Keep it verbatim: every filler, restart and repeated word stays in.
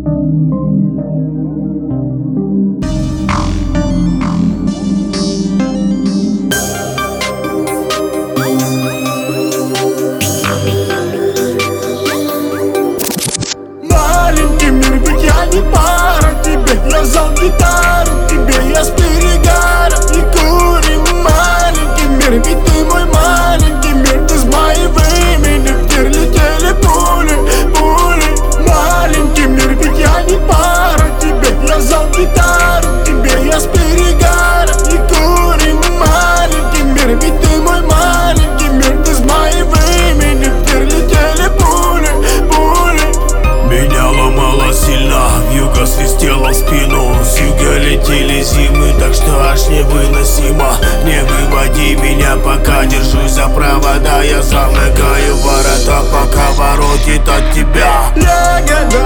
Маленький мир, ведь я не пара тебе. Я взял гитару, тебе я с перегара. И курим, маленький мир, ведь ты мой маленький мир. Ты с моим именем, где летели пули, пули. Маленький мир, ведь я не пара тебе. Я взял гитару, тебе я с перегара. И курим, маленький мир, ведь ты мой маленький мир. Ты с моим именем, где летели пули, пули. Меня ломало сильно, вьюга свистела в спину. С юга летели зимы, так что аж невыносимо. Не выводи меня, пока держусь за провода. Я замыкаю ворота, пока воротит от тебя. Ягода